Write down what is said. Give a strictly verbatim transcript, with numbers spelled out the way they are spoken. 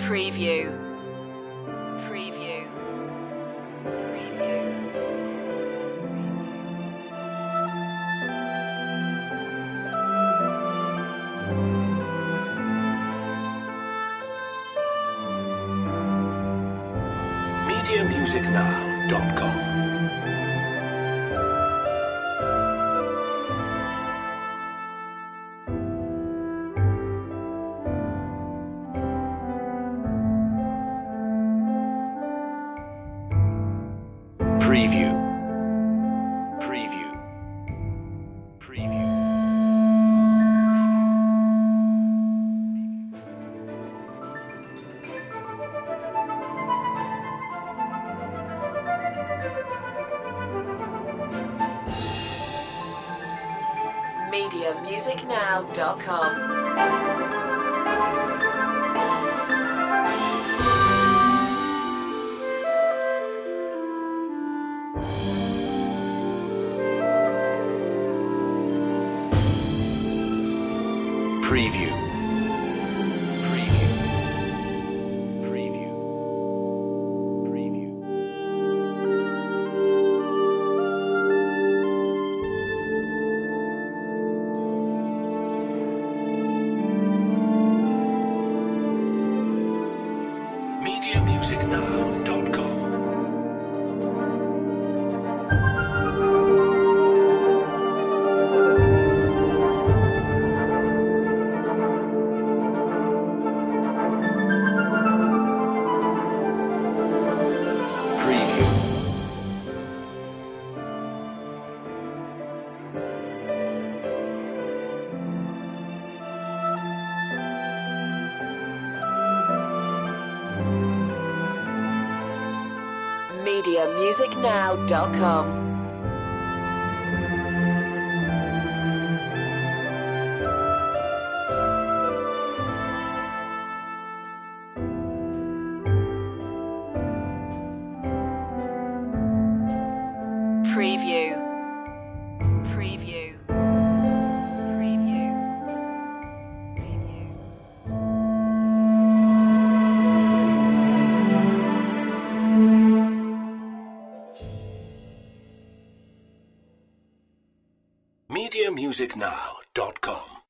Preview. Preview. Preview. media music now dot com. Preview. Preview. Preview. media music now dot com. Preview. Preview. Preview. Preview. media music now dot com. media music now dot com. Preview. Preview. Preview. Preview. media music now dot com.